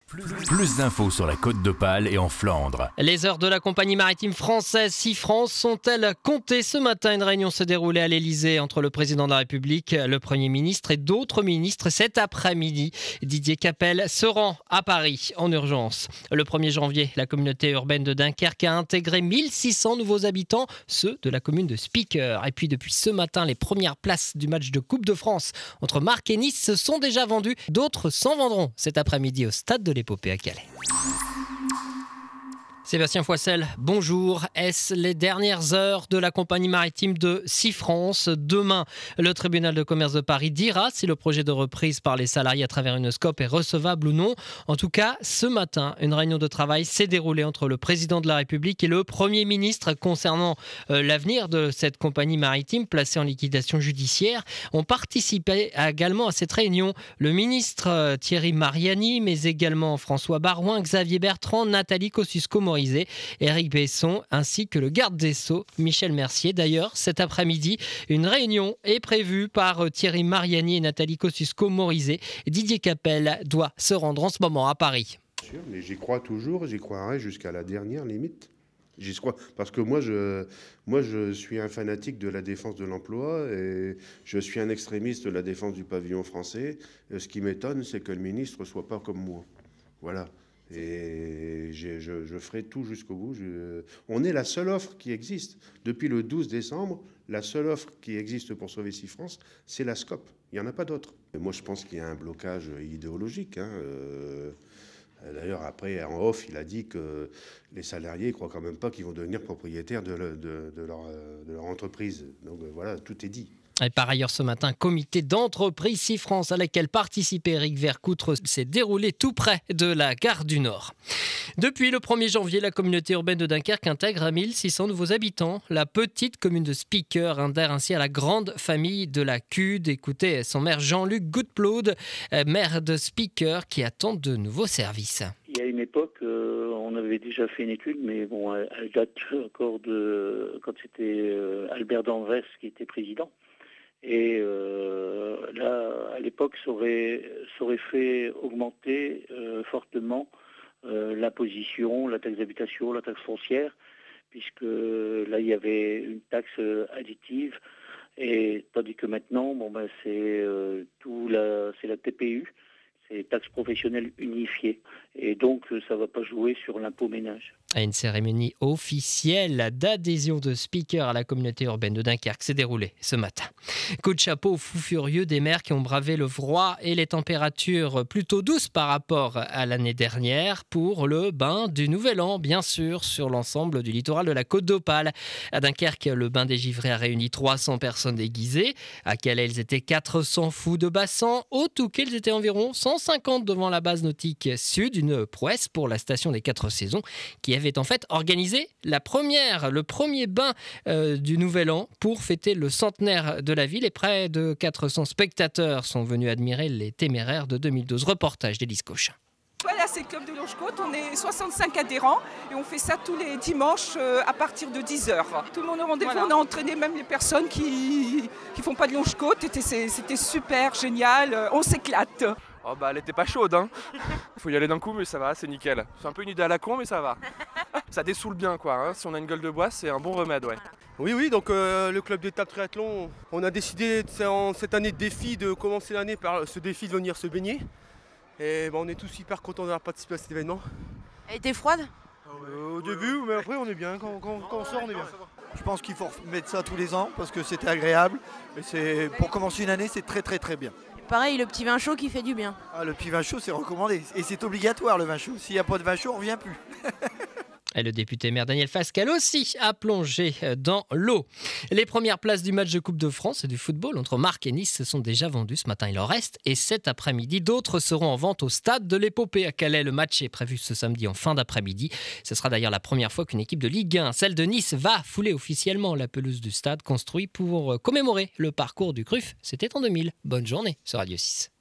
Plus d'infos sur la Côte d'Opale et en Flandre. Les heures de la compagnie maritime française SeaFrance sont-elles comptées? Ce matin, une réunion s'est déroulée à l'Elysée entre le président de la République, le Premier ministre et d'autres ministres. Cet après-midi, Didier Capel se rend à Paris en urgence. Le 1er janvier, la communauté urbaine de Dunkerque a intégré 1600 nouveaux habitants, ceux de la commune de Spicker. Et puis depuis ce matin, les premières places du match de Coupe de France entre Marc et Nice se sont déjà vendues. D'autres s'en vendront cet après-midi au stade de l'Épopée à Calais. Sébastien Foissel, bonjour. Est-ce les dernières heures de la compagnie maritime de SeaFrance? Demain, le tribunal de commerce de Paris dira si le projet de reprise par les salariés à travers une SCOP est recevable ou non. En tout cas, ce matin, une réunion de travail s'est déroulée entre le président de la République et le Premier ministre concernant l'avenir de cette compagnie maritime placée en liquidation judiciaire. Ont participé également à cette réunion le ministre Thierry Mariani, mais également François Baroin, Xavier Bertrand, Nathalie Kosciusko-Morizet, Éric Besson ainsi que le garde des Sceaux Michel Mercier. D'ailleurs, cet après-midi, une réunion est prévue par Thierry Mariani et Nathalie Kosciusko-Morizet. Didier Capel doit se rendre en ce moment à Paris. Bien sûr, mais j'y crois toujours, j'y croirai jusqu'à la dernière limite. J'y crois parce que moi je suis un fanatique de la défense de l'emploi et je suis un extrémiste de la défense du pavillon français. Ce qui m'étonne, c'est que le ministre soit pas comme moi. Voilà. Et je ferai tout jusqu'au bout. On est la seule offre qui existe. Depuis le 12 décembre, la seule offre qui existe pour sauver SeaFrance, c'est la SCOP. Il n'y en a pas d'autre. Et moi, je pense qu'il y a un blocage idéologique. D'ailleurs, après, en off, il a dit que les salariés ne croient quand même pas qu'ils vont devenir propriétaires de leur entreprise. Donc voilà, tout est dit. Et par ailleurs, ce matin, un comité d'entreprise SeaFrance à laquelle participait Éric Vercoutre s'est déroulé tout près de la gare du Nord. Depuis le 1er janvier, la communauté urbaine de Dunkerque intègre 1600 nouveaux habitants. La petite commune de Spicker adhère ainsi à la grande famille de la CUD. Écoutez son maire Jean-Luc Goodplood, maire de Spicker, qui attend de nouveaux services. Il y a une époque, on avait déjà fait une étude, mais bon, elle date encore de quand c'était Albert d'Anvers qui était président. Et là, à l'époque, ça aurait fait augmenter fortement l'imposition, la taxe d'habitation, la taxe foncière, puisque là, il y avait une taxe additive. Et tandis que maintenant, c'est la TPU, c'est taxe professionnelle unifiée. Et donc, ça ne va pas jouer sur l'impôt ménage. À une cérémonie officielle d'adhésion de Spicker à la communauté urbaine de Dunkerque s'est déroulée ce matin. Coup de chapeau aux fous furieux des maires qui ont bravé le froid et les températures plutôt douces par rapport à l'année dernière pour le bain du Nouvel An, bien sûr, sur l'ensemble du littoral de la Côte d'Opale. À Dunkerque, le bain des Givrés a réuni 300 personnes déguisées. À Calais, ils étaient 400 fous de bassin. Au Touquet, ils étaient environ 150 devant la base nautique sud, une prouesse pour la station des 4 saisons qui avait en fait organisé le premier bain du Nouvel An pour fêter le centenaire de la ville et près de 400 spectateurs sont venus admirer les téméraires de 2012. Reportage d'Élise Cochin. Voilà, c'est le club de Longe-Côte, on est 65 adhérents et on fait ça tous les dimanches à partir de 10h. Tout le monde est au rendez-vous, voilà. On a entraîné même les personnes qui font pas de Longe-Côte, c'était super, génial, on s'éclate. Oh elle était pas chaude, hein. Faut y aller d'un coup, mais ça va, c'est nickel. C'est un peu une idée à la con, mais ça va. Ça dessoule bien, quoi. Hein. Si on a une gueule de bois, c'est un bon remède, ouais. Oui, donc le club d'étape triathlon, on a décidé cette année de défi de commencer l'année par ce défi de venir se baigner. Et on est tous hyper contents d'avoir participé à cet événement. Elle était froide ? Au début, mais après on est bien. Quand on sort, on est bien. Je pense qu'il faut mettre ça tous les ans parce que c'était agréable. Et pour commencer une année, c'est très très très bien. Pareil, le petit vin chaud qui fait du bien. Le petit vin chaud, c'est recommandé. Et c'est obligatoire le vin chaud. S'il n'y a pas de vin chaud, on ne revient plus. Et le député maire Daniel Fasquelle aussi a plongé dans l'eau. Les premières places du match de Coupe de France et du football entre Marc et Nice se sont déjà vendues. Ce matin, il en reste. Et cet après-midi, d'autres seront en vente au stade de l'Épopée à Calais. Le match est prévu ce samedi en fin d'après-midi. Ce sera d'ailleurs la première fois qu'une équipe de Ligue 1, celle de Nice, va fouler officiellement la pelouse du stade construit pour commémorer le parcours du CRUF. C'était en 2000. Bonne journée sur Radio 6.